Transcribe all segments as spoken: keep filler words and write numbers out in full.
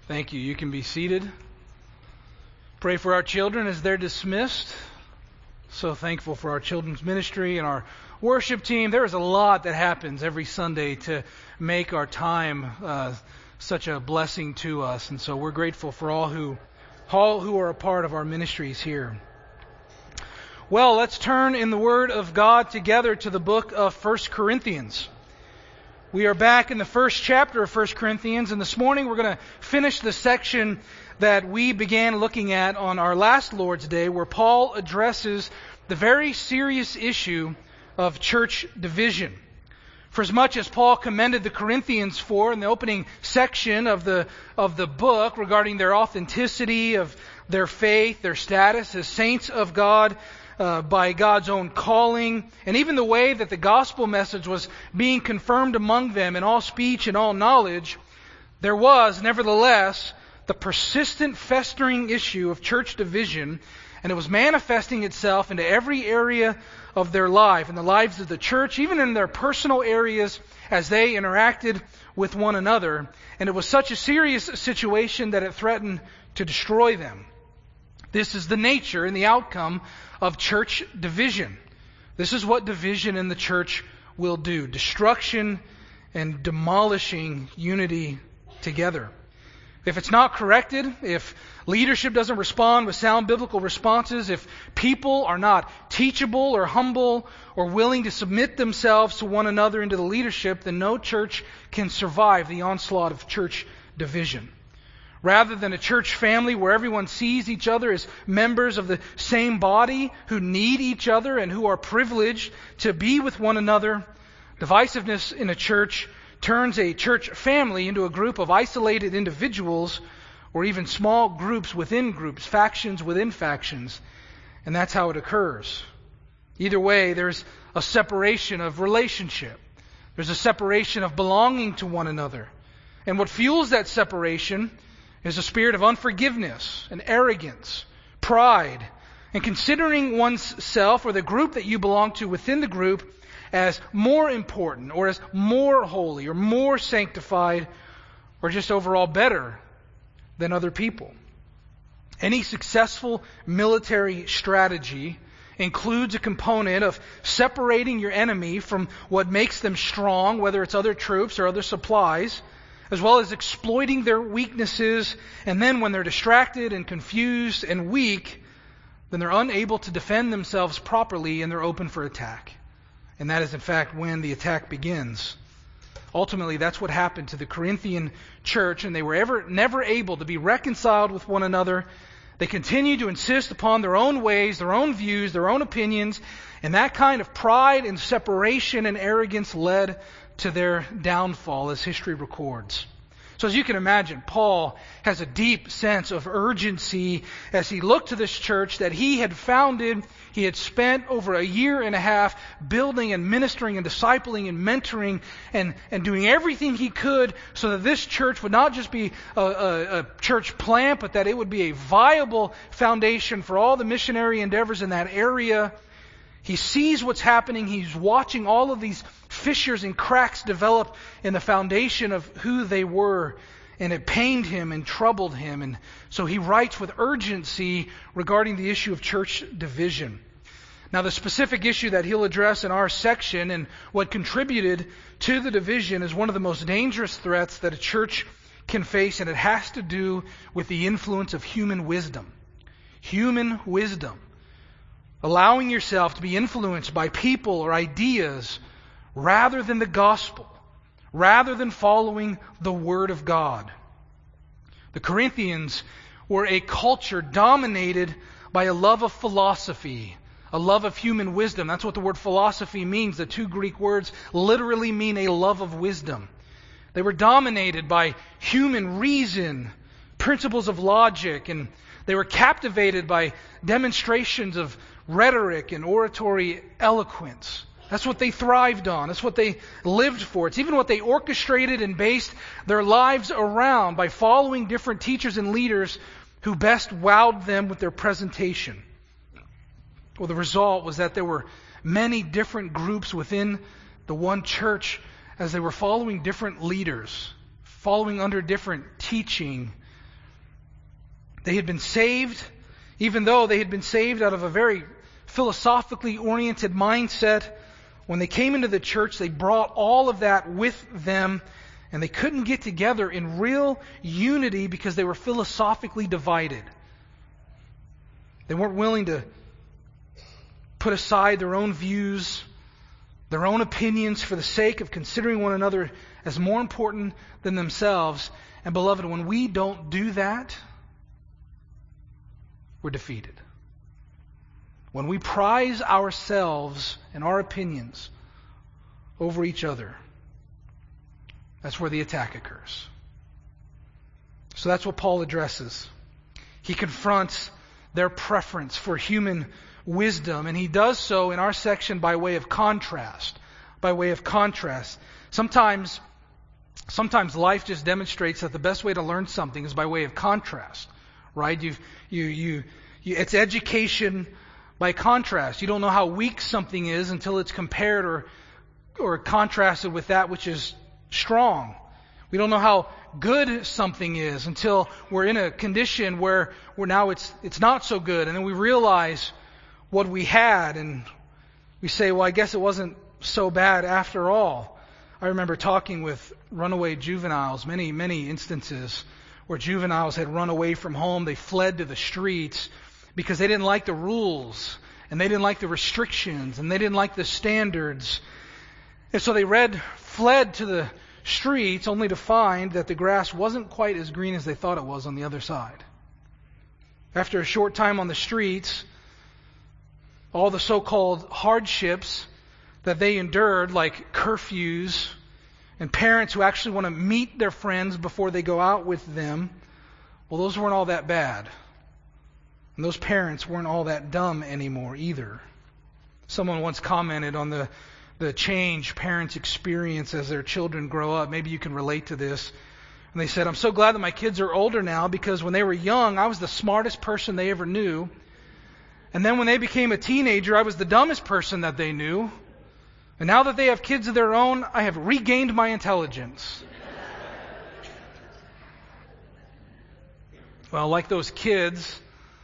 Thank you. You can be seated. Pray for our children as they're dismissed. So thankful for our children's ministry and our worship team. There is a lot that happens every Sunday to make our time uh, such a blessing to us. And so we're grateful for all who, all who are a part of our ministries here. Well, let's turn in the Word of God together to the book of First Corinthians. We are back in the first chapter of First Corinthians, and this morning we're going to finish the section that we began looking at on our last Lord's Day, where Paul addresses the very serious issue of church division. For as much as Paul commended the Corinthians for in the opening section of the of the book regarding their authenticity of their faith, their status as saints of God, Uh, by God's own calling, and even the way that the gospel message was being confirmed among them in all speech and all knowledge, there was, nevertheless, the persistent festering issue of church division, and it was manifesting itself into every area of their life, in the lives of the church, even in their personal areas as they interacted with one another. And it was such a serious situation that it threatened to destroy them. This is the nature and the outcome of church division. This is what division in the church will do. Destruction and demolishing unity together. If it's not corrected, if leadership doesn't respond with sound biblical responses, if people are not teachable or humble or willing to submit themselves to one another into the leadership, then no church can survive the onslaught of church division. Rather than a church family where everyone sees each other as members of the same body who need each other and who are privileged to be with one another, divisiveness in a church turns a church family into a group of isolated individuals or even small groups within groups, factions within factions. And that's how it occurs. Either way, there's a separation of relationship. There's a separation of belonging to one another. And what fuels that separation is a spirit of unforgiveness and arrogance, pride, and considering one's self or the group that you belong to within the group as more important or as more holy or more sanctified or just overall better than other people. Any successful military strategy includes a component of separating your enemy from what makes them strong, whether it's other troops or other supplies, as well as exploiting their weaknesses, and then when they're distracted and confused and weak, then they're unable to defend themselves properly and they're open for attack. And that is in fact when the attack begins. Ultimately, that's what happened to the Corinthian church, and they were ever never able to be reconciled with one another. They continued to insist upon their own ways, their own views, their own opinions, and that kind of pride and separation and arrogance led to their downfall, as history records. So as you can imagine, Paul has a deep sense of urgency as he looked to this church that he had founded. He had spent over a year and a half building and ministering and discipling and mentoring and, and doing everything he could so that this church would not just be a, a, a church plant, but that it would be a viable foundation for all the missionary endeavors in that area. He sees what's happening. He's watching all of these fissures and cracks develop in the foundation of who they were. And it pained him and troubled him. And so he writes with urgency regarding the issue of church division. Now, the specific issue that he'll address in our section and what contributed to the division is one of the most dangerous threats that a church can face. And it has to do with the influence of human wisdom. Human wisdom. Allowing yourself to be influenced by people or ideas rather than the gospel, rather than following the Word of God. The Corinthians were a culture dominated by a love of philosophy, a love of human wisdom. That's what the word philosophy means. The two Greek words literally mean a love of wisdom. They were dominated by human reason, principles of logic, and they were captivated by demonstrations of rhetoric and oratory eloquence. That's what they thrived on. That's what they lived for. It's even what they orchestrated and based their lives around by following different teachers and leaders who best wowed them with their presentation. Well, the result was that there were many different groups within the one church as they were following different leaders, following under different teaching, They had been saved, even though they had been saved out of a very philosophically oriented mindset. When they came into the church, they brought all of that with them, and they couldn't get together in real unity because they were philosophically divided. They weren't willing to put aside their own views, their own opinions for the sake of considering one another as more important than themselves. And beloved, when we don't do that, we're defeated. When we prize ourselves and our opinions over each other, that's where the attack occurs. So that's what Paul addresses. He confronts their preference for human wisdom, and he does so in our section by way of contrast. By way of contrast. Sometimes, sometimes life just demonstrates that the best way to learn something is by way of contrast. Right? You, you, you, you, it's education by contrast. You don't know how weak something is until it's compared or, or contrasted with that which is strong. We don't know how good something is until we're in a condition where, where now it's, it's not so good. And then we realize what we had, and we say, well, I guess it wasn't so bad after all. I remember talking with runaway juveniles, many, many instances where juveniles had run away from home. They fled to the streets because they didn't like the rules, and they didn't like the restrictions, and they didn't like the standards. And so they read, fled to the streets only to find that the grass wasn't quite as green as they thought it was on the other side. After a short time on the streets, all the so-called hardships that they endured, like curfews and parents who actually want to meet their friends before they go out with them, well, those weren't all that bad. And those parents weren't all that dumb anymore either. Someone once commented on the, the change parents experience as their children grow up. Maybe you can relate to this. And they said, I'm so glad that my kids are older now, because when they were young, I was the smartest person they ever knew. And then when they became a teenager, I was the dumbest person that they knew. And now that they have kids of their own, I have regained my intelligence. Well, like those kids,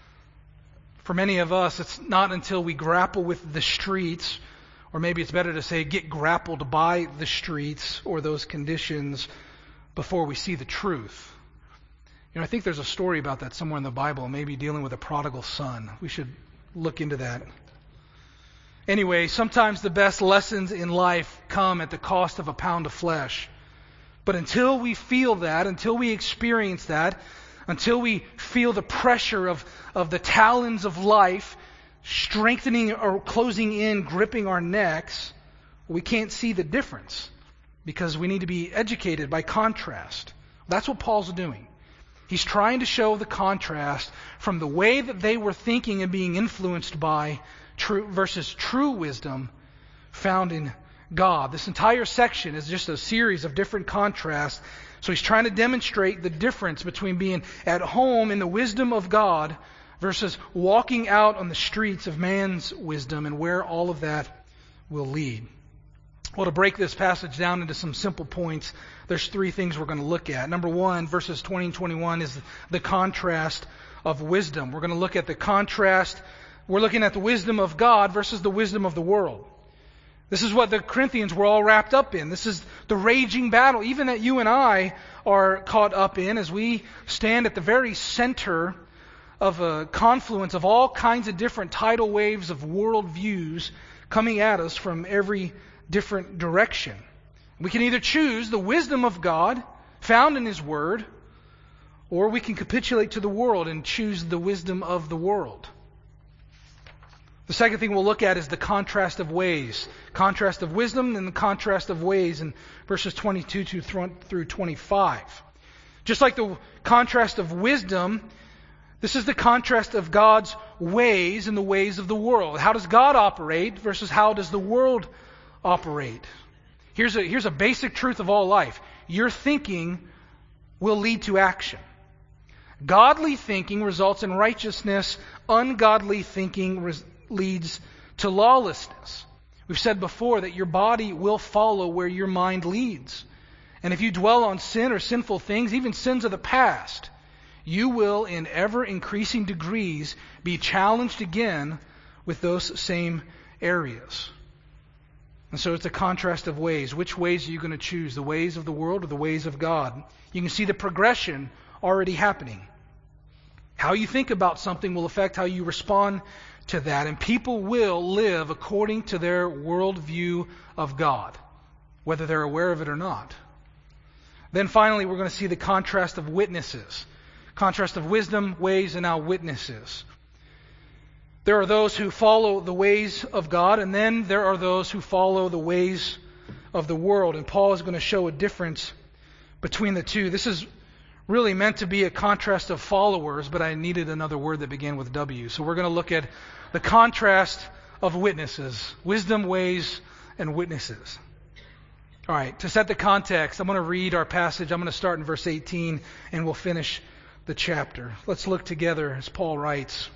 for many of us, it's not until we grapple with the streets, or maybe it's better to say get grappled by the streets or those conditions, before we see the truth. You know, I think there's a story about that somewhere in the Bible, maybe dealing with a prodigal son. We should look into that. Anyway, sometimes the best lessons in life come at the cost of a pound of flesh. But until we feel that, until we experience that, until we feel the pressure of, of the talons of life strengthening or closing in, gripping our necks, we can't see the difference, because we need to be educated by contrast. That's what Paul's doing. He's trying to show the contrast from the way that they were thinking and being influenced by true versus true wisdom found in God. This entire section is just a series of different contrasts. So he's trying to demonstrate the difference between being at home in the wisdom of God versus walking out on the streets of man's wisdom, and where all of that will lead. Well, to break this passage down into some simple points, there's three things we're going to look at. Number one, verses twenty and twenty-one, is the contrast of wisdom. We're going to look at the contrast. We're looking at the wisdom of God versus the wisdom of the world. This is what the Corinthians were all wrapped up in. This is the raging battle, even that you and I are caught up in, as we stand at the very center of a confluence of all kinds of different tidal waves of worldviews coming at us from every different direction. We can either choose the wisdom of God found in His Word, or we can capitulate to the world and choose the wisdom of the world. The second thing we'll look at is the contrast of ways. Contrast of wisdom and the contrast of ways in verses twenty-two through twenty-five. Just like the contrast of wisdom, this is the contrast of God's ways and the ways of the world. How does God operate versus how does the world operate? Here's a, here's a basic truth of all life. Your thinking will lead to action. Godly thinking results in righteousness. Ungodly thinking res- leads to lawlessness. We've said before that your body will follow where your mind leads. And if you dwell on sin or sinful things, even sins of the past, you will, in ever increasing degrees, be challenged again with those same areas. And so it's a contrast of ways. Which ways are you going to choose? The ways of the world or the ways of God? You can see the progression already happening. How you think about something will affect how you respond to that. And people will live according to their worldview of God, whether they're aware of it or not. Then finally, we're going to see the contrast of witnesses. Contrast of wisdom, ways, and now witnesses. There are those who follow the ways of God, and then there are those who follow the ways of the world. And Paul is going to show a difference between the two. This is really meant to be a contrast of followers, but I needed another word that began with W. So we're going to look at the contrast of witnesses. Wisdom, ways, and witnesses. All right, to set the context, I'm going to read our passage. I'm going to start in verse eighteen, and we'll finish the chapter. Let's look together as Paul writes.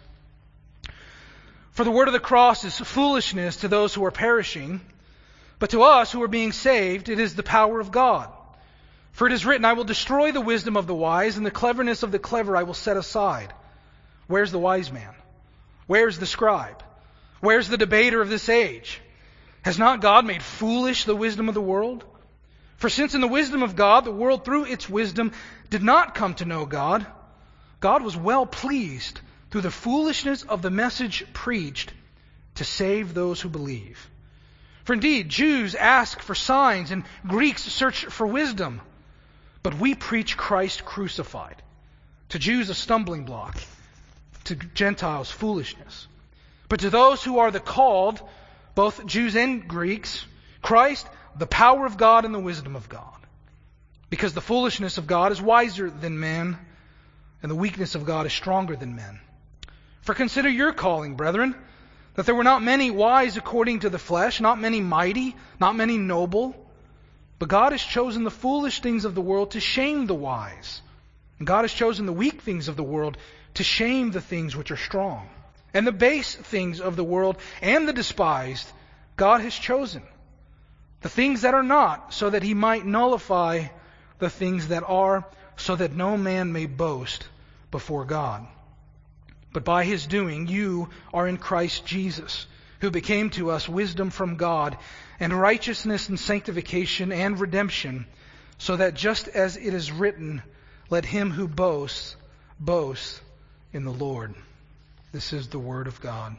For the word of the cross is foolishness to those who are perishing, but to us who are being saved, it is the power of God. For it is written, I will destroy the wisdom of the wise, and the cleverness of the clever I will set aside. Where's the wise man? Where's the scribe? Where's the debater of this age? Has not God made foolish the wisdom of the world? For since in the wisdom of God, the world through its wisdom did not come to know God, God was well pleased through the foolishness of the message preached to save those who believe. For indeed, Jews ask for signs and Greeks search for wisdom. But we preach Christ crucified. To Jews a stumbling block, to Gentiles foolishness. But to those who are the called, both Jews and Greeks, Christ, the power of God and the wisdom of God. Because the foolishness of God is wiser than men, and the weakness of God is stronger than men. For consider your calling, brethren, that there were not many wise according to the flesh, not many mighty, not many noble. But God has chosen the foolish things of the world to shame the wise. And God has chosen the weak things of the world to shame the things which are strong. And the base things of the world and the despised, God has chosen. The things that are not, so that He might nullify the things that are, so that no man may boast before God. But by His doing, you are in Christ Jesus, who became to us wisdom from God, and righteousness and sanctification and redemption, so that just as it is written, let him who boasts, boast in the Lord. This is the word of God.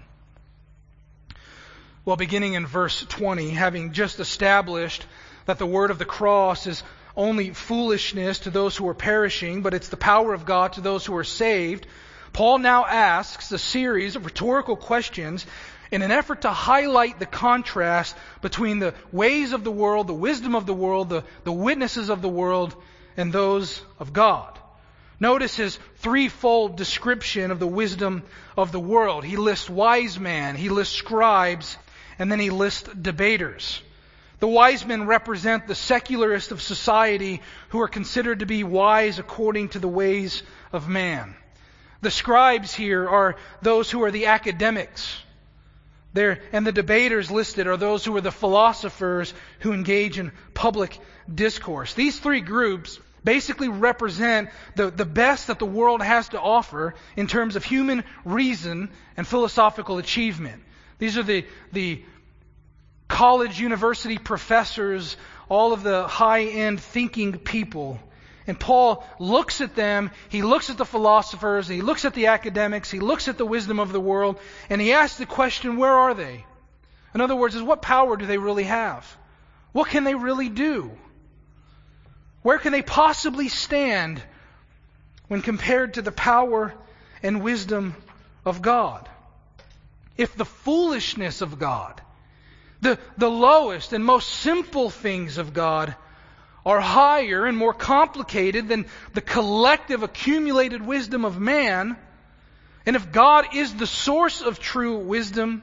Well, beginning in verse twenty, having just established that the word of the cross is only foolishness to those who are perishing, but it's the power of God to those who are saved, Paul now asks a series of rhetorical questions in an effort to highlight the contrast between the ways of the world, the wisdom of the world, the, the witnesses of the world, and those of God. Notice his threefold description of the wisdom of the world. He lists wise men, he lists scribes, and then he lists debaters. The wise men represent the secularists of society who are considered to be wise according to the ways of man. The scribes here are those who are the academics. There, and the debaters listed are those who are the philosophers who engage in public discourse. These three groups basically represent the, the best that the world has to offer in terms of human reason and philosophical achievement. These are the, the college, university professors, all of the high-end thinking people. And Paul looks at them, he looks at the philosophers, he looks at the academics, he looks at the wisdom of the world, and he asks the question, where are they? In other words, is what power do they really have? What can they really do? Where can they possibly stand when compared to the power and wisdom of God? If the foolishness of God, the, the lowest and most simple things of God are higher and more complicated than the collective accumulated wisdom of man, and if God is the source of true wisdom,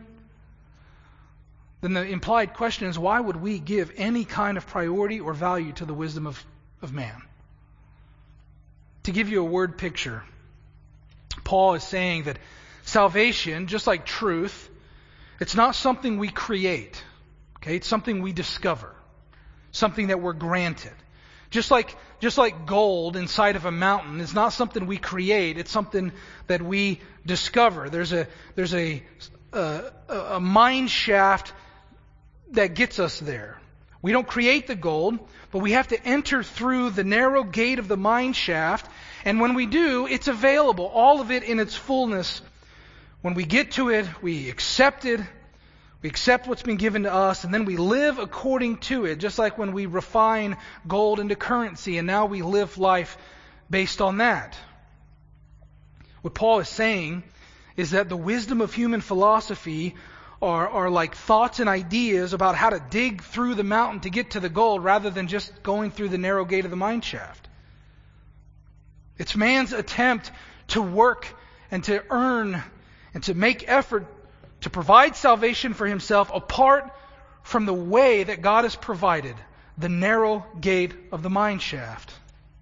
then the implied question is, why would we give any kind of priority or value to the wisdom of, of man? To give you a word picture, Paul is saying that salvation, just like truth, it's not something we create. Okay, it's something we discover. Something that we're granted. Just like, just like gold inside of a mountain is not something we create. It's something that we discover. There's a, there's a, a, a mine shaft that gets us there. We don't create the gold, but we have to enter through the narrow gate of the mine shaft. And when we do, it's available, all of it in its fullness. When we get to it, we accept it. We accept what's been given to us, and then we live according to it, just like when we refine gold into currency, and now we live life based on that. What Paul is saying is that the wisdom of human philosophy are, are like thoughts and ideas about how to dig through the mountain to get to the gold, rather than just going through the narrow gate of the mine shaft. It's man's attempt to work and to earn and to make effort to provide salvation for himself apart from the way that God has provided, the narrow gate of the mine shaft.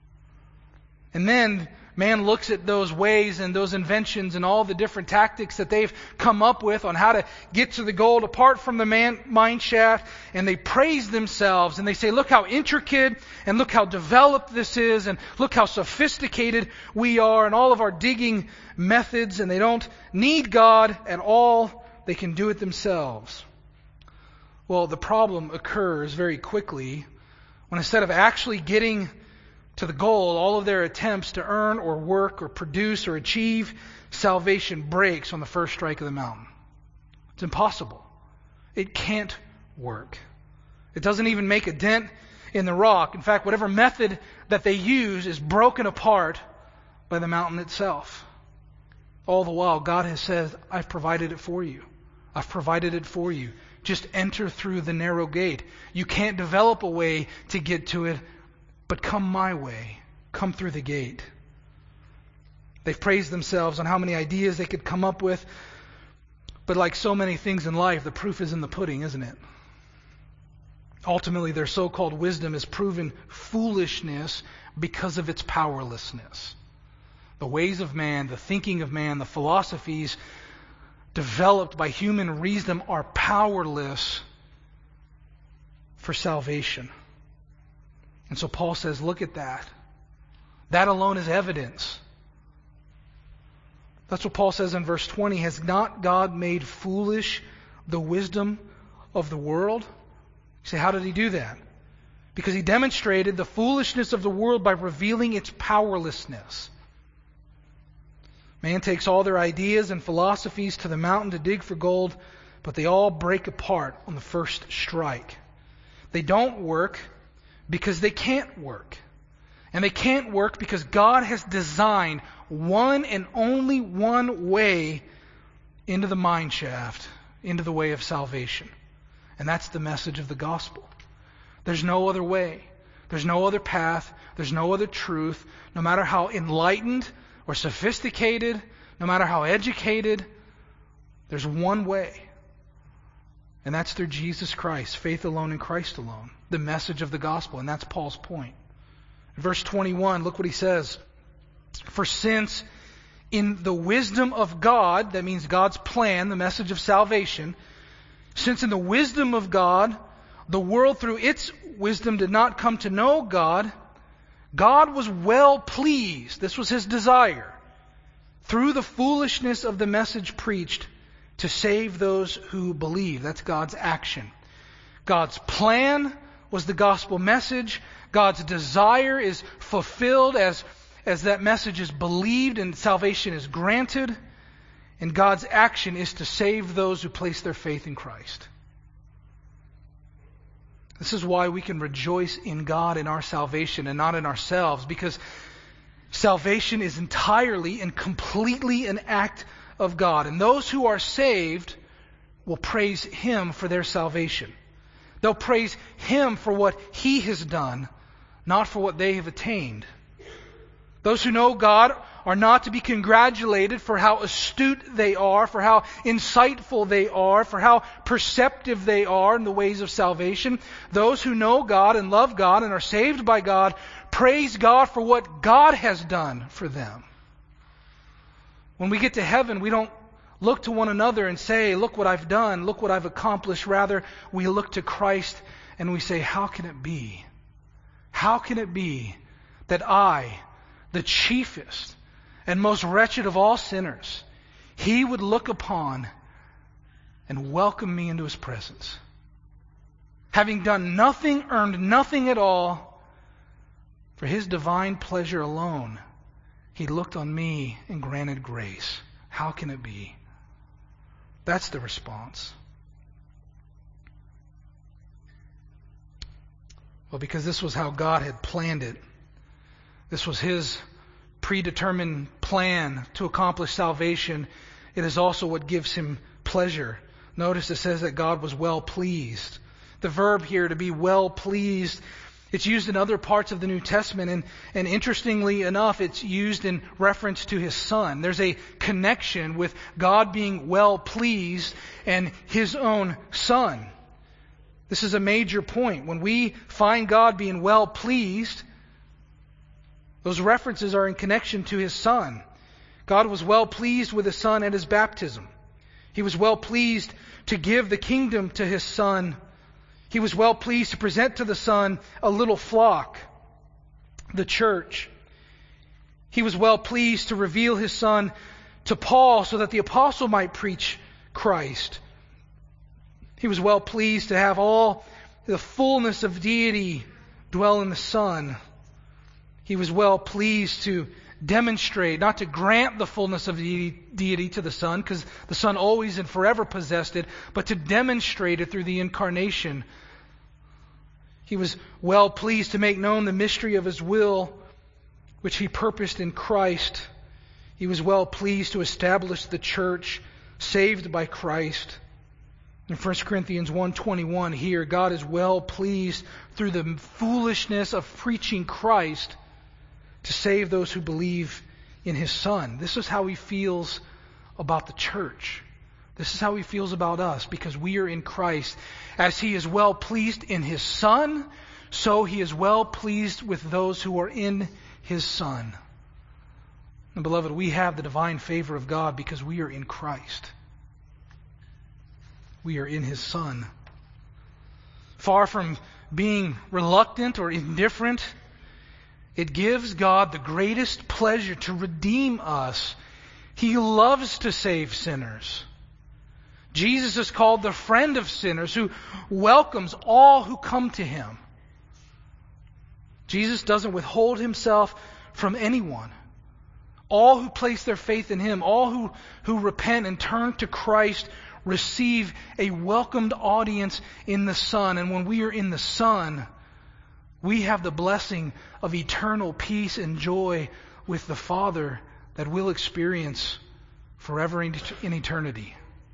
And then man looks at those ways and those inventions and all the different tactics that they've come up with on how to get to the gold apart from the man, mine shaft, and they praise themselves and they say, look how intricate and look how developed this is, and look how sophisticated we are in all of our digging methods, and they don't need God at all. They can do it themselves. Well, the problem occurs very quickly when, instead of actually getting to the goal, all of their attempts to earn or work or produce or achieve salvation breaks on the first strike of the mountain. It's impossible. It can't work. It doesn't even make a dent in the rock. In fact, whatever method that they use is broken apart by the mountain itself. All the while, God has said, I've provided it for you. I've provided it for you. Just enter through the narrow gate. You can't develop a way to get to it, but come my way. Come through the gate. They've praised themselves on how many ideas they could come up with, but like so many things in life, the proof is in the pudding, isn't it? Ultimately, their so-called wisdom is proven foolishness because of its powerlessness. The ways of man, the thinking of man, the philosophies developed by human reason are powerless for salvation. And so Paul says, look at that. That alone is evidence. That's what Paul says in verse twenty. Has not God made foolish the wisdom of the world? You say, how did he do that? Because he demonstrated the foolishness of the world by revealing its powerlessness. Man takes all their ideas and philosophies to the mountain to dig for gold, but they all break apart on the first strike. They don't work because they can't work. And they can't work because God has designed one and only one way into the mine shaft, into the way of salvation. And that's the message of the gospel. There's no other way. There's no other path. There's no other truth. No matter how enlightened or sophisticated, no matter how educated, there's one way. And that's through Jesus Christ, faith alone in Christ alone, the message of the gospel. And that's Paul's point. In verse twenty-one, look what he says. For since in the wisdom of God, that means God's plan, the message of salvation, since in the wisdom of God, the world through its wisdom did not come to know God, God was well pleased, this was his desire, through the foolishness of the message preached, to save those who believe. That's God's action. God's plan was the gospel message. God's desire is fulfilled as, as that message is believed and salvation is granted. And God's action is to save those who place their faith in Christ. This is why we can rejoice in God in our salvation and not in ourselves, because salvation is entirely and completely an act of God. And those who are saved will praise Him for their salvation. They'll praise Him for what He has done, not for what they have attained. Those who know God are not to be congratulated for how astute they are, for how insightful they are, for how perceptive they are in the ways of salvation. Those who know God and love God and are saved by God praise God for what God has done for them. When we get to heaven, we don't look to one another and say, look what I've done, look what I've accomplished. Rather, we look to Christ and we say, how can it be? how can it be that I, the chiefest and most wretched of all sinners, He would look upon and welcome me into His presence? Having done nothing, earned nothing at all, for His divine pleasure alone, He looked on me and granted grace. How can it be? That's the response. Well, because this was how God had planned it. This was His predetermined plan to accomplish salvation. It is also what gives Him pleasure. Notice it says that God was well pleased. The verb here, to be well pleased, it's used in other parts of the New Testament, and, and interestingly enough, it's used in reference to His Son. There's a connection with God being well pleased and His own Son. This is a major point. When we find God being well pleased, those references are in connection to His Son. God was well pleased with His Son at His baptism. He was well pleased to give the kingdom to His Son. He was well pleased to present to the Son a little flock, the church. He was well pleased to reveal His Son to Paul so that the apostle might preach Christ. He was well pleased to have all the fullness of deity dwell in the Son. He was well pleased to demonstrate, not to grant the fullness of deity to the Son, because the Son always and forever possessed it, but to demonstrate it through the incarnation. He was well pleased to make known the mystery of His will, which He purposed in Christ. He was well pleased to establish the church saved by Christ. In First Corinthians one twenty-one here, God is well pleased through the foolishness of preaching Christ to save those who believe in His Son. This is how He feels about the church. This is how He feels about us, because we are in Christ. As He is well pleased in His Son, so He is well pleased with those who are in His Son. And beloved, we have the divine favor of God because we are in Christ. We are in His Son. Far from being reluctant or indifferent, it gives God the greatest pleasure to redeem us. He loves to save sinners. Jesus is called the friend of sinners who welcomes all who come to Him. Jesus doesn't withhold Himself from anyone. All who place their faith in Him, all who, who repent and turn to Christ, receive a welcomed audience in the Son. And when we are in the Son, we have the blessing of eternal peace and joy with the Father that we'll experience forever in eternity.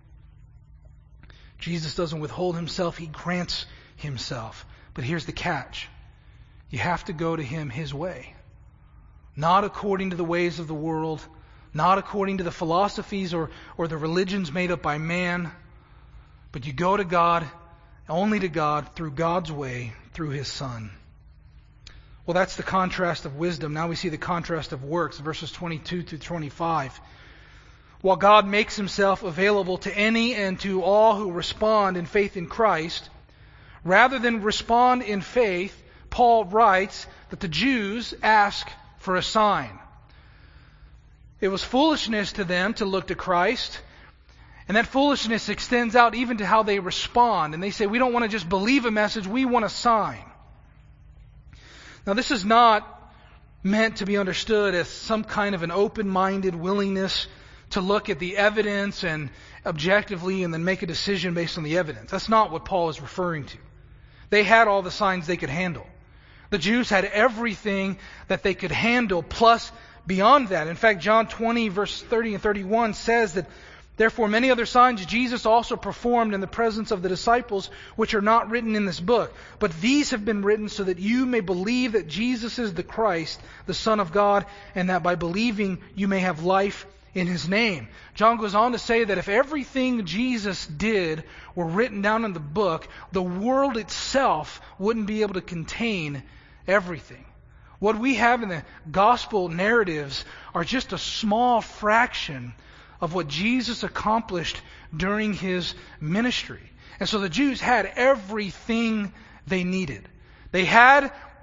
Jesus doesn't withhold Himself, He grants Himself. But here's the catch. You have to go to Him His way. Not according to the ways of the world, not according to the philosophies or, or the religions made up by man, but you go to God, only to God, through God's way, through His Son. Well, that's the contrast of wisdom. Now we see the contrast of works, verses twenty-two through twenty-five. While God makes Himself available to any and to all who respond in faith in Christ, rather than respond in faith, Paul writes that the Jews ask for a sign. It was foolishness to them to look to Christ, and that foolishness extends out even to how they respond. And they say, we don't want to just believe a message, we want a sign. Now, this is not meant to be understood as some kind of an open-minded willingness to look at the evidence and objectively and then make a decision based on the evidence. That's not what Paul is referring to. They had all the signs they could handle. The Jews had everything that they could handle, plus beyond that. In fact, John twenty, verse thirty and thirty-one says that, therefore many other signs Jesus also performed in the presence of the disciples, which are not written in this book. But these have been written so that you may believe that Jesus is the Christ, the Son of God, and that by believing you may have life in His name. John goes on to say that if everything Jesus did were written down in the book, the world itself wouldn't be able to contain everything. What we have in the gospel narratives are just a small fraction of what Jesus accomplished during His ministry. And so the Jews had everything they needed. They had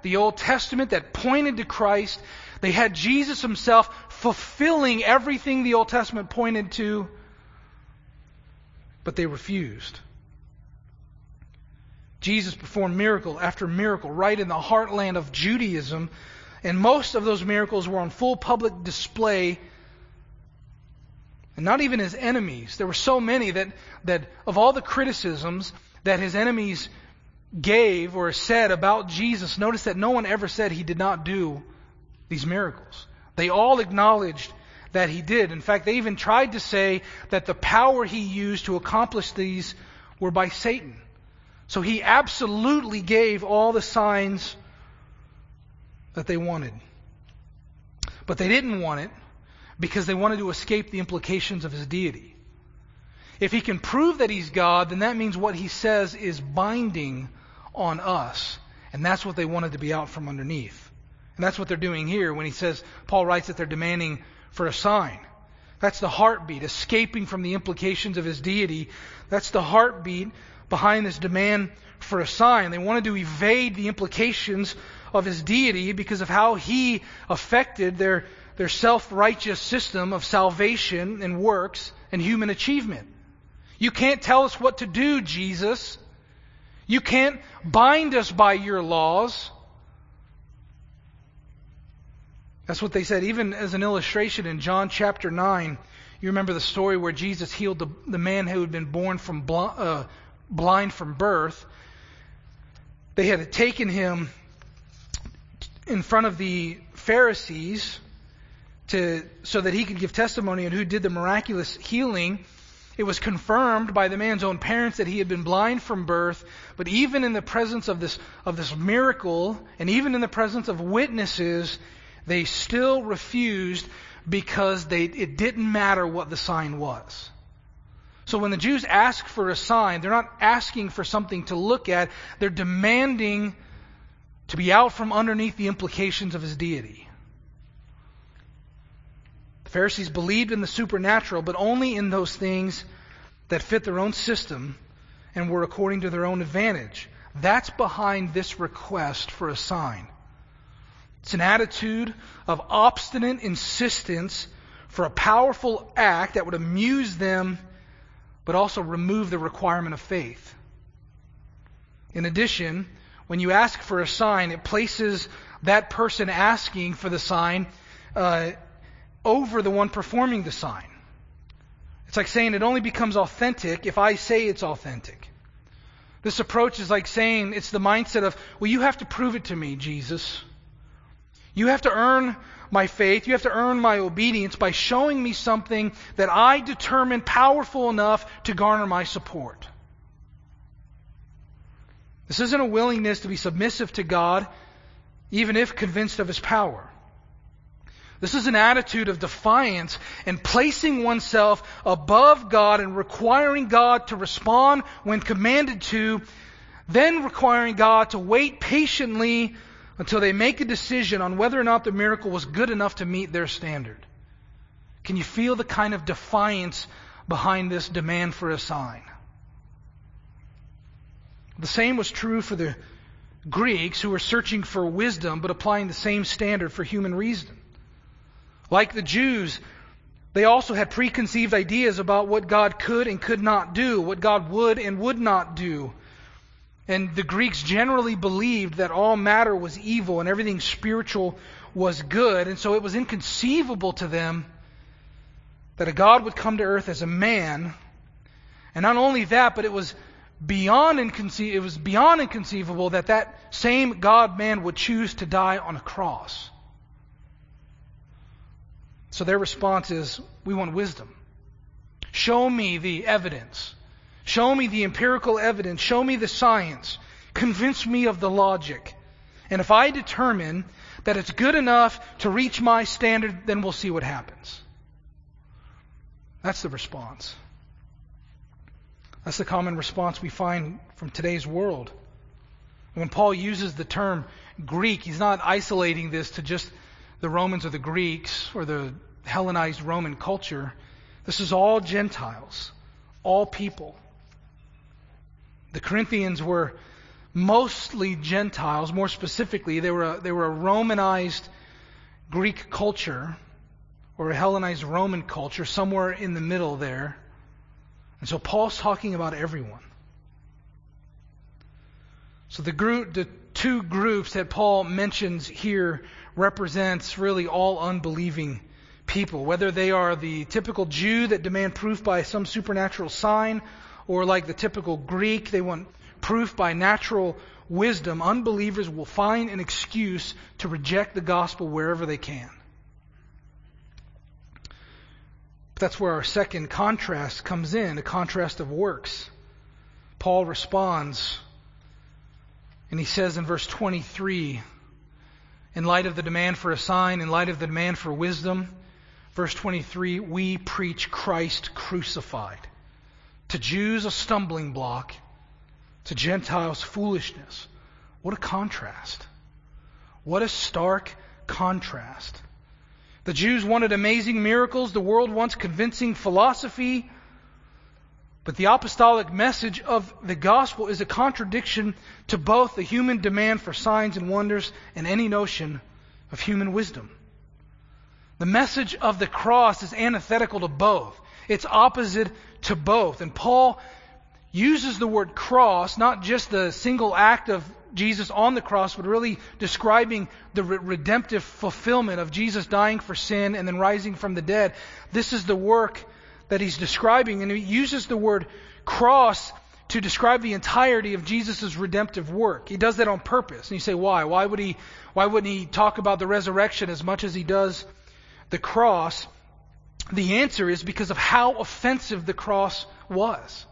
the Old Testament that pointed to Christ. They had Jesus himself fulfilling everything the Old Testament pointed to, but they refused. Jesus performed miracle after miracle right in the heartland of Judaism, and most of those miracles were on full public display, and not even his enemies. There were so many that, that of all the criticisms that his enemies gave or said about Jesus, notice that no one ever said he did not do these miracles. They all acknowledged that he did. In fact, they even tried to say that the power he used to accomplish these were by Satan. So he absolutely gave all the signs that they wanted. But they didn't want it because they wanted to escape the implications of his deity. If he can prove that he's God, then that means what he says is binding on us. And that's what they wanted to be out from underneath. And that's what they're doing here when he says, Paul writes that they're demanding for a sign. That's the heartbeat, escaping from the implications of his deity. That's the heartbeat behind this demand for a sign. They wanted to evade the implications of his deity because of how he affected their, their self-righteous system of salvation and works and human achievement. You can't tell us what to do, Jesus. You can't bind us by your laws. That's what they said. Even as an illustration in John chapter nine, you remember the story where Jesus healed the, the man who had been born from bl- uh, blind from birth. They had taken him in front of the Pharisees to so that he could give testimony on who did the miraculous healing. It was confirmed by the man's own parents that he had been blind from birth. But even in the presence of this of this miracle, and even in the presence of witnesses, they still refused because they it didn't matter what the sign was. So when the Jews ask for a sign, they're not asking for something to look at. They're demanding to be out from underneath the implications of his deity. The Pharisees believed in the supernatural, but only in those things that fit their own system and were according to their own advantage. That's behind this request for a sign. It's an attitude of obstinate insistence for a powerful act that would amuse them, but also remove the requirement of faith. In addition, when you ask for a sign, it places that person asking for the sign uh, over the one performing the sign. It's like saying it only becomes authentic if I say it's authentic. This approach is like saying it's the mindset of, well, you have to prove it to me, Jesus. You have to earn my faith. You have to earn my obedience by showing me something that I determine powerful enough to garner my support. This isn't a willingness to be submissive to God, even if convinced of his power. This is an attitude of defiance and placing oneself above God and requiring God to respond when commanded to, then requiring God to wait patiently until they make a decision on whether or not the miracle was good enough to meet their standard. Can you feel the kind of defiance behind this demand for a sign? The same was true for the Greeks who were searching for wisdom but applying the same standard for human reason. Like the Jews, they also had preconceived ideas about what God could and could not do, what God would and would not do. And the Greeks generally believed that all matter was evil and everything spiritual was good. And so it was inconceivable to them that a God would come to earth as a man. And not only that, but it was beyond inconce- it was beyond inconceivable that that same God-man would choose to die on a cross. So their response is, we want wisdom. Show me the evidence. Show me the empirical evidence. Show me the science. Convince me of the logic. And if I determine that it's good enough to reach my standard, then we'll see what happens. That's the response. That's the common response we find from today's world. When Paul uses the term Greek, he's not isolating this to just the Romans or the Greeks or the Hellenized Roman culture. This is all Gentiles, all people. The Corinthians were mostly Gentiles. More specifically, they were a, they were a Romanized Greek culture, or a Hellenized Roman culture, somewhere in the middle there. And so Paul's talking about everyone. So the group, the two groups that Paul mentions here represents really all unbelieving people, whether they are the typical Jew that demand proof by some supernatural sign, or like the typical Greek, they want proof by natural wisdom. Unbelievers will find an excuse to reject the gospel wherever they can. But that's where our second contrast comes in, a contrast of works. Paul responds, and he says in verse twenty-three, in light of the demand for a sign, in light of the demand for wisdom, verse twenty-three, we preach Christ crucified. To Jews a stumbling block, to Gentiles foolishness. What a contrast. What a stark contrast. The Jews wanted amazing miracles. The world wants convincing philosophy. But the apostolic message of the gospel is a contradiction to both the human demand for signs and wonders and any notion of human wisdom. The message of the cross is antithetical to both. It's opposite to both. And Paul uses the word cross, not just the single act of Jesus on the cross, but really describing the re- redemptive fulfillment of Jesus dying for sin and then rising from the dead. This is the work that he's describing, and he uses the word cross to describe the entirety of Jesus' redemptive work. He does that on purpose. And you say, why? Why would he, why wouldn't he talk about the resurrection as much as he does the cross? The answer is because of how offensive the cross was.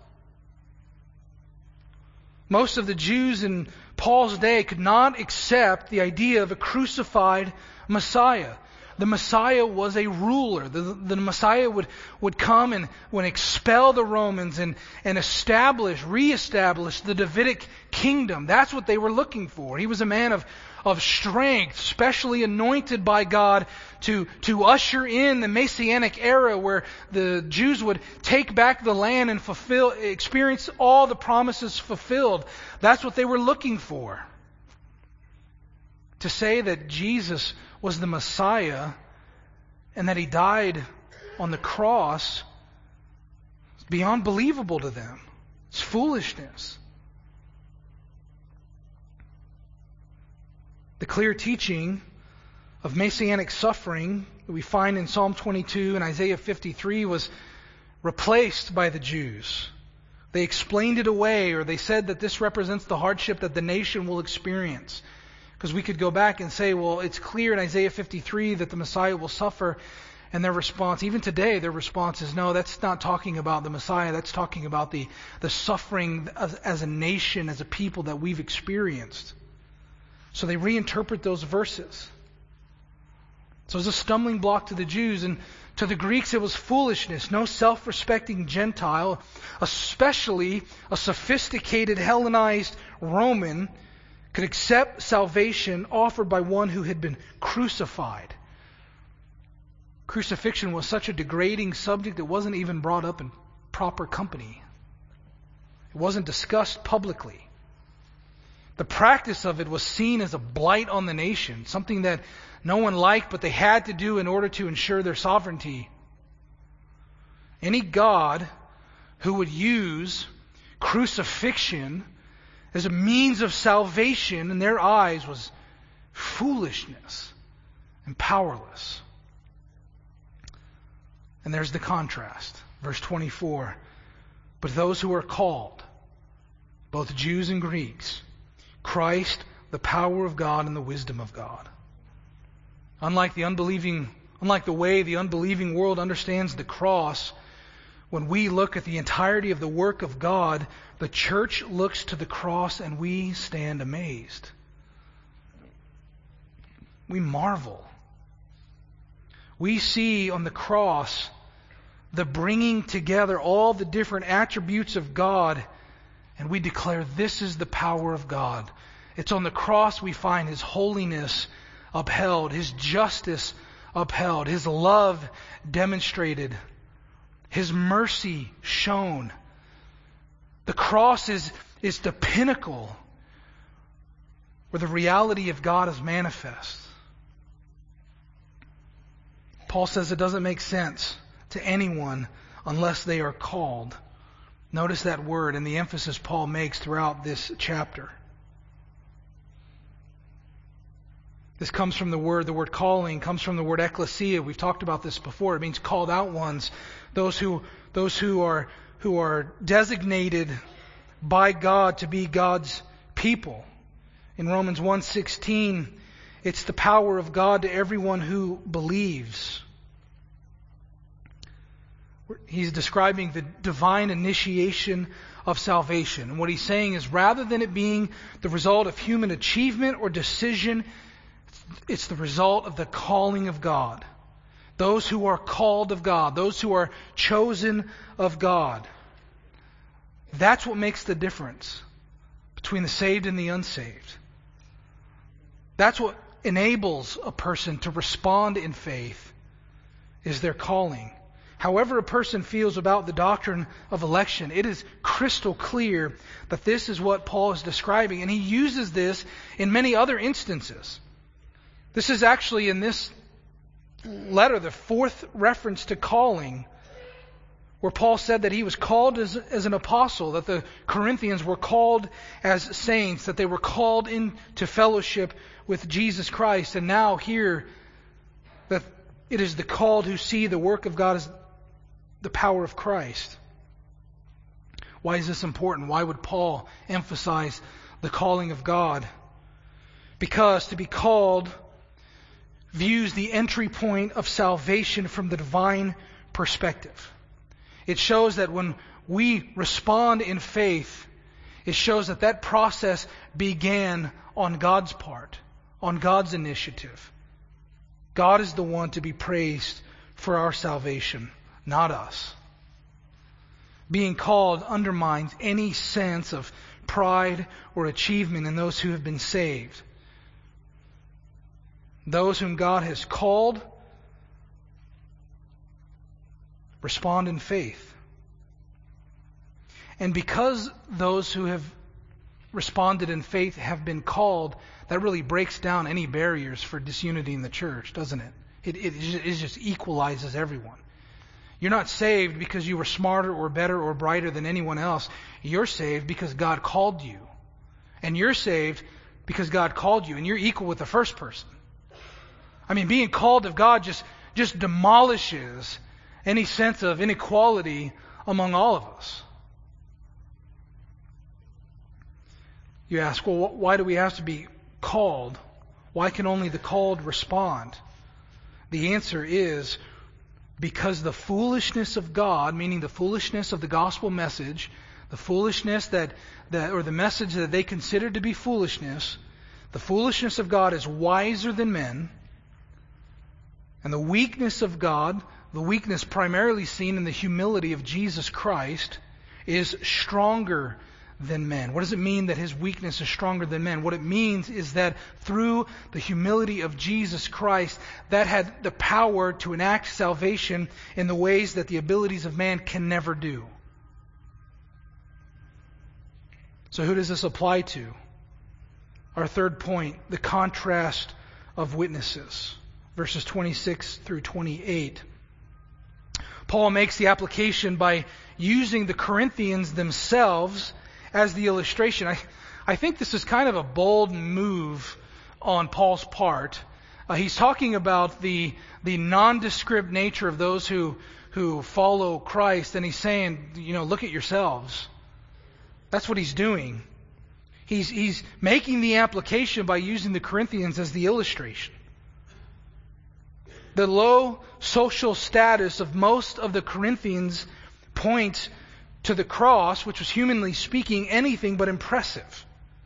Most of the Jews in Paul's day could not accept the idea of a crucified Messiah. The Messiah was a ruler. The, the Messiah would, would come and would expel the Romans and, and establish, reestablish the Davidic kingdom. That's what they were looking for. He was a man of, of strength, specially anointed by God to, to usher in the Messianic era where the Jews would take back the land and fulfill, experience all the promises fulfilled. That's what they were looking for. To say that Jesus was the Messiah and that he died on the cross is beyond believable to them. It's foolishness. The clear teaching of Messianic suffering that we find in Psalm twenty-two and Isaiah fifty-three was replaced by the Jews. They explained it away, or they said that this represents the hardship that the nation will experience. Because we could go back and say, well, it's clear in Isaiah fifty-three that the Messiah will suffer. And their response, even today, their response is, no, that's not talking about the Messiah. That's talking about the, the suffering as, as a nation, as a people that we've experienced. So they reinterpret those verses. So it was a stumbling block to the Jews. And to the Greeks, it was foolishness. No self-respecting Gentile, especially a sophisticated Hellenized Roman, could accept salvation offered by one who had been crucified. Crucifixion was such a degrading subject it wasn't even brought up in proper company. It wasn't discussed publicly. The practice of it was seen as a blight on the nation, something that no one liked, but they had to do in order to ensure their sovereignty. Any God who would use crucifixion as a means of salvation in their eyes was foolishness and powerless. And there's the contrast. Verse twenty-four. But those who are called, both Jews and Greeks, Christ, the power of God and the wisdom of God. Unlike the unbelieving, unlike the way the unbelieving world understands the cross, when we look at the entirety of the work of God, the church looks to the cross and we stand amazed. We marvel. We see on the cross the bringing together all the different attributes of God, and we declare this is the power of God. It's on the cross we find His holiness upheld, His justice upheld, His love demonstrated, His mercy shown. The cross is, is the pinnacle where the reality of God is manifest. Paul says it doesn't make sense to anyone unless they are called. Notice that word and the emphasis Paul makes throughout this chapter. This comes from the word, the word calling comes from the word ecclesia. We've talked about this before. It means called out ones, those who those who are who are designated by God to be God's people. In Romans one sixteen, it's the power of God to everyone who believes. He's describing the divine initiation of salvation. And what he's saying is, rather than it being the result of human achievement or decision, it's the result of the calling of God. Those who are called of God, those who are chosen of God. That's what makes the difference between the saved and the unsaved. That's what enables a person to respond in faith, is their calling. However a person feels about the doctrine of election, it is crystal clear that this is what Paul is describing. And he uses this in many other instances. This is actually in this letter the fourth reference to calling, where Paul said that he was called as, as an apostle, that the Corinthians were called as saints, that they were called into fellowship with Jesus Christ. And now here, that it is the called who see the work of God as the power of Christ. Why is this important? Why would Paul emphasize the calling of God? Because to be called views the entry point of salvation from the divine perspective. It shows that when we respond in faith, it shows that that process began on God's part, on God's initiative. God is the one to be praised for our salvation, not us. Being called undermines any sense of pride or achievement in those who have been saved. Those whom God has called respond in faith. And because those who have responded in faith have been called, that really breaks down any barriers for disunity in the church, doesn't it? It, it, it just equalizes everyone. You're not saved because you were smarter or better or brighter than anyone else. You're saved because God called you. And you're saved because God called you, and you're equal with the first person. I mean, being called of God just, just demolishes any sense of inequality among all of us. You ask, well, why do we have to be called? Why can only the called respond? The answer is because the foolishness of God, meaning the foolishness of the gospel message, the foolishness that, that or the message that they consider to be foolishness, the foolishness of God is wiser than men. And the weakness of God, the weakness primarily seen in the humility of Jesus Christ, is stronger than men. What does it mean that his weakness is stronger than men? What it means is that through the humility of Jesus Christ, that had the power to enact salvation in the ways that the abilities of man can never do. So who does this apply to? Our third point, the contrast of witnesses. Verses twenty-six through twenty-eight. Paul makes the application by using the Corinthians themselves as the illustration. I, I think this is kind of a bold move on Paul's part. Uh, he's talking about the the nondescript nature of those who who follow Christ, and he's saying, you know, look at yourselves. That's what he's doing. He's he's making the application by using the Corinthians as the illustration. The low social status of most of the Corinthians points to the cross, which was humanly speaking anything but impressive.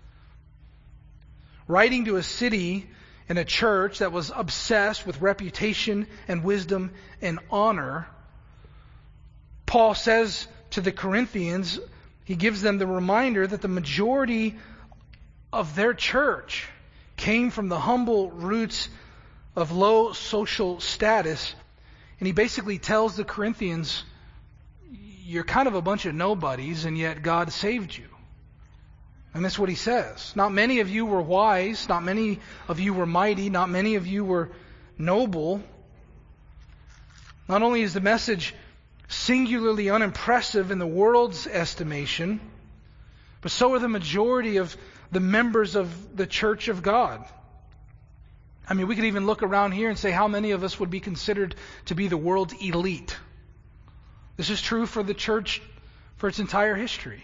Writing to a city and a church that was obsessed with reputation and wisdom and honor, Paul says to the Corinthians, he gives them the reminder that the majority of their church came from the humble roots of low social status. And he basically tells the Corinthians, you're kind of a bunch of nobodies, and yet God saved you. And that's what he says. Not many of you were wise, not many of you were mighty, not many of you were noble. Not only is the message singularly unimpressive in the world's estimation, but so are the majority of the members of the church of God. I mean, we could even look around here and say how many of us would be considered to be the world's elite. This is true for the church for its entire history.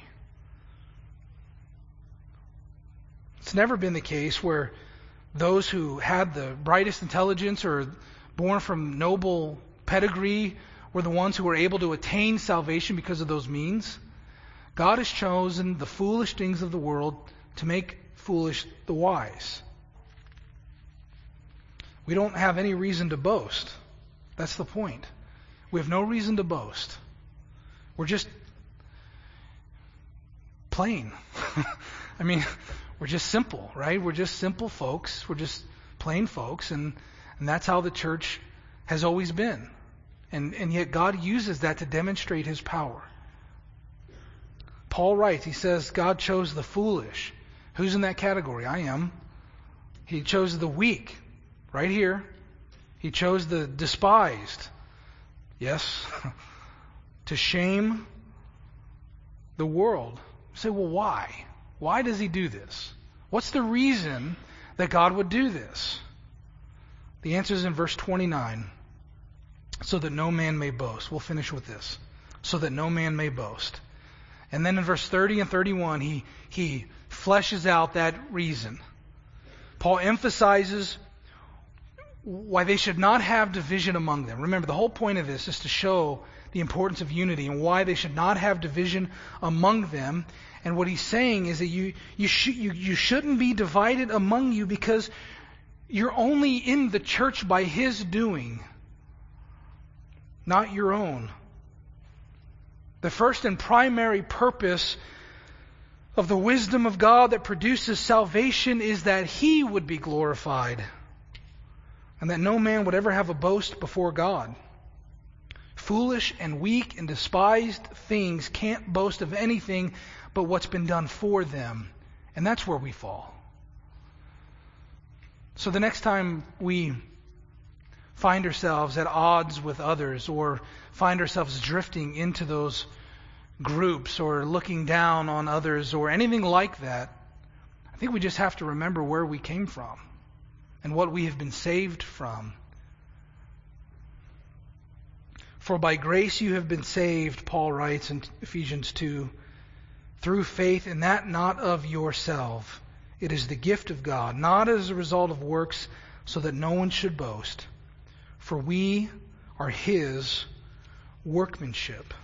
It's never been the case where those who had the brightest intelligence or born from noble pedigree were the ones who were able to attain salvation because of those means. God has chosen the foolish things of the world to make foolish the wise. We don't have any reason to boast. That's the point. We have no reason to boast. We're just plain. I mean, we're just simple, right? We're just simple folks. We're just plain folks, and, and that's how the church has always been. And, and yet God uses that to demonstrate His power. Paul writes, he says, God chose the foolish. Who's in that category? I am. He chose the weak, right here. He chose the despised, yes, to shame the world. You say, well, why? Why does He do this? What's the reason that God would do this? The answer is in verse twenty-nine. So that no man may boast. We'll finish with this. So that no man may boast. And then in verse thirty and thirty-one, he, he fleshes out that reason. Paul emphasizes why they should not have division among them. Remember, the whole point of this is to show the importance of unity and why they should not have division among them. And what he's saying is that you you, sh- you you shouldn't be divided among you because you're only in the church by His doing, not your own. The first and primary purpose of the wisdom of God that produces salvation is that He would be glorified and that no man would ever have a boast before God. Foolish and weak and despised things can't boast of anything but what's been done for them. And that's where we fall. So the next time we find ourselves at odds with others or find ourselves drifting into those groups or looking down on others or anything like that, I think we just have to remember where we came from and what we have been saved from. For by grace you have been saved, Paul writes in Ephesians two, through faith, and that not of yourself. It is the gift of God, not as a result of works, so that no one should boast. For we are His workmanship.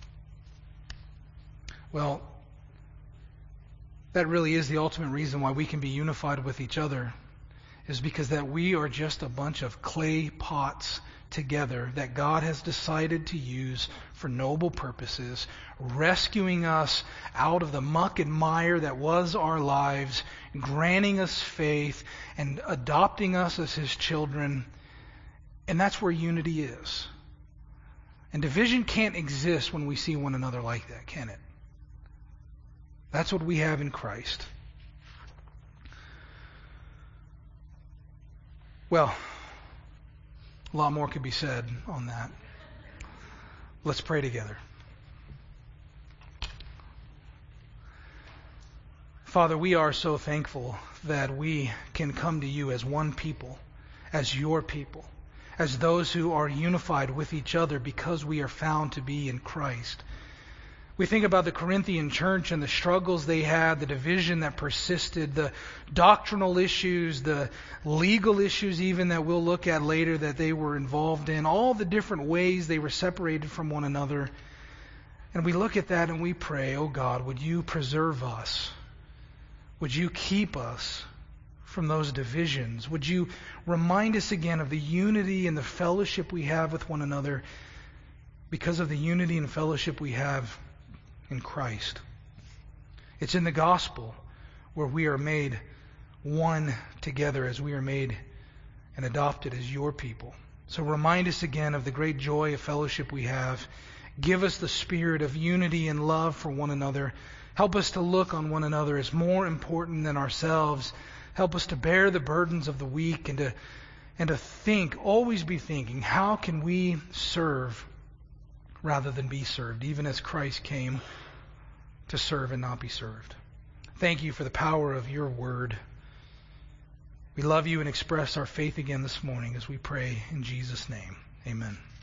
Well, that really is the ultimate reason why we can be unified with each other, is because that we are just a bunch of clay pots together that God has decided to use for noble purposes, rescuing us out of the muck and mire that was our lives, granting us faith, and adopting us as His children. And that's where unity is. And division can't exist when we see one another like that, can it? That's what we have in Christ. Well, a lot more could be said on that. Let's pray together. Father, we are so thankful that we can come to You as one people, as Your people, as those who are unified with each other because we are found to be in Christ. We think about the Corinthian church and the struggles they had, the division that persisted, the doctrinal issues, the legal issues even that we'll look at later that they were involved in, all the different ways they were separated from one another. And we look at that and we pray, oh God, would You preserve us? Would You keep us from those divisions? Would You remind us again of the unity and the fellowship we have with one another because of the unity and fellowship we have in Christ? It's in the gospel where we are made one together as we are made and adopted as Your people. So remind us again of the great joy of fellowship we have. Give us the spirit of unity and love for one another. Help us to look on one another as more important than ourselves. Help us to bear the burdens of the weak and to and to think, always be thinking, how can we serve rather than be served, even as Christ came to serve and not be served. Thank you for the power of your word. We love you and express our faith again this morning as we pray in Jesus' name. Amen.